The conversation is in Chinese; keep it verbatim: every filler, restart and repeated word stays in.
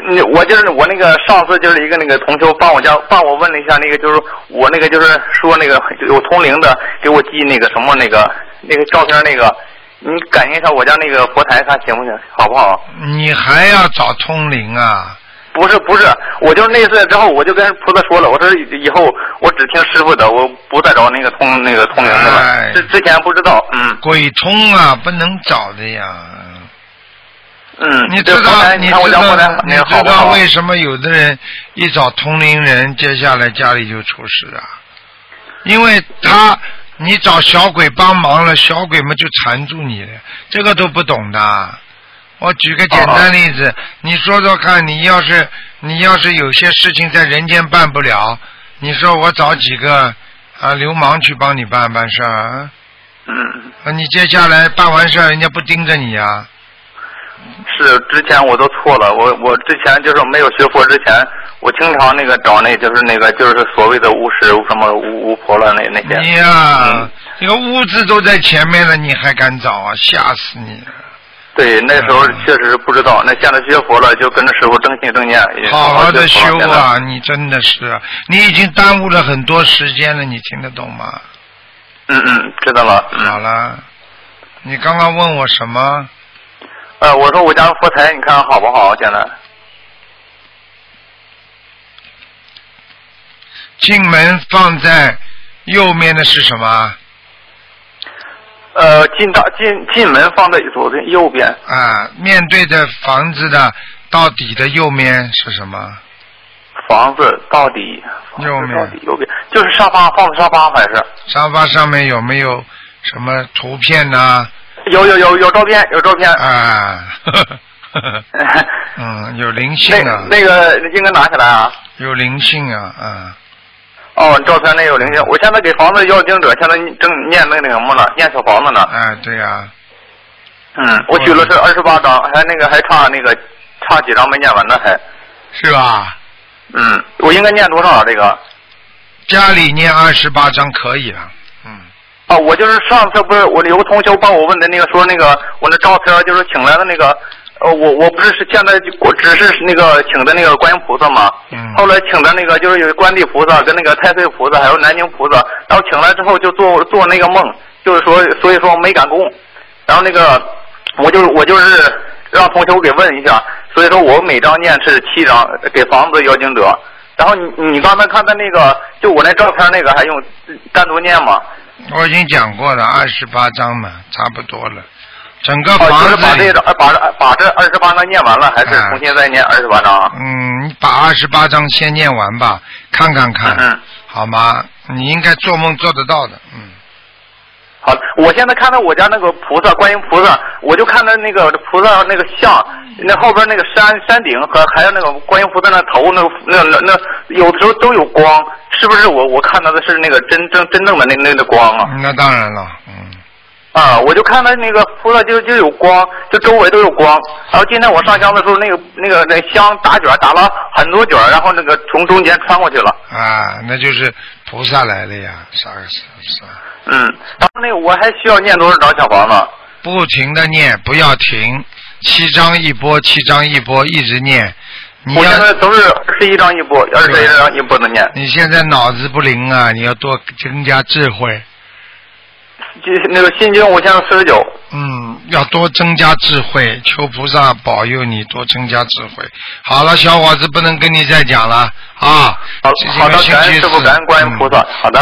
你我就是我那个上次就是一个那个同学帮我家帮我问了一下那个就是我那个就是说那个有通灵的给我寄那个什么那个那个照片那个，你感应一下我家那个佛台看行不行好不好？ 你还要找通灵啊？ 不是不是，我就是那次之后我就跟菩萨说了，我说以后我只听师傅的，我不再找那个通那个通灵的了。之、哎、之前不知道，嗯。鬼通啊，不能找的呀。 嗯， 你知道你知道你知道为什么有的人一找通灵人，接下来家里就出事啊？因为他你找小鬼帮忙了，小鬼们就缠住你了，这个都不懂的。我举个简单例子，你说说看，你要是你要是有些事情在人间办不了，你说我找几个啊流氓去帮你办办事儿， 嗯， 啊你接下来办完事儿，人家不盯着你啊？ 是，之前我都错了，我我之前就是没有学佛之前，我经常那个找那就是那个就是所谓的巫师什么巫巫婆了那那些。 你呀，嗯、这个巫字都在前面了，你还敢找啊？吓死你了！ 对，那时候确实不知道，那现在学佛了，就跟着师傅正心正念。 好好的修啊！你真的是，你已经耽误了很多时间了，你听得懂吗？ 嗯嗯，知道了。嗯、 好了，你刚刚问我什么？ 呃，我说我家的佛台，你看好不好？现在进门放在右面的是什么？ 呃，进大进进门放在左边右边。 啊，面对着房子的到底的右面是什么？ 房子到底。 右面。 到底右边，就是沙发，放的沙发还是？ 沙发上面有没有什么图片呢、啊？ 有有有有照片，有照片。 啊。呵呵嗯，有灵性啊。 那, 那个应该拿起来啊。 有灵性啊，啊。 哦，照片那有灵性。我现在给房子要经者，现在正念那个那什么呢？念小房子呢。 哎，对呀、啊。 嗯，我许了是二十八张，还那个还差那个差几张没念完呢，还。 是吧？ 嗯，我应该念多少这个？ 家里念二十八张可以了。嗯。 啊，我就是上次不是我有个同学帮我问的那个说那个我那照片就是请来的那个。呃，我我不是是现在我只是那个请的那个观音菩萨嘛， 嗯， 后来请的那个就是有观地菩萨跟那个太岁菩萨还有南京菩萨，然后请来之后就做做那个梦，就是说所以说没敢供，然后那个我就我就是让同学给问一下，所以说我每张念是七张给房子要经者，然后你你刚才看的那个就我那照片那个还用单独念吗？ 我已经讲过了，二十八张嘛，差不多了。整个房子、 哦、就是把这把这把这二十八张念完了，还是重新再念二十八张啊？ 嗯，你把二十八张先念完吧，看看看， 嗯，好吗？你应该做梦做得到的，嗯。 好，我现在看到我家那个菩萨，观音菩萨，我就看到那个菩萨那个像，那后边那个山山顶和还有那个观音菩萨那头，那那那那有时候都有光，是不是我我看到的是那个真正真正的那那个光啊？ 那当然了，嗯。 啊，我就看到那个菩萨就就有光，就周围都有光。然后今天我上香的时候，那个那个那香打卷打了很多卷，然后那个从中间穿过去了。 啊，那就是菩萨来了呀，啥个是是。 嗯，然后那个我还需要念多少张小房子？ 不停的念，不要停，七张一波，七张一波，一直念。你我现在都是二十一张一波，二十一张一波的念。 你现在脑子不灵啊，你要多增加智慧。 那个心经我现在四十九。 嗯，要多增加智慧，求菩萨保佑你多增加智慧。好了，小伙子，不能跟你再讲了啊。 好，好的，感恩师父，感恩观音菩萨。嗯、好的。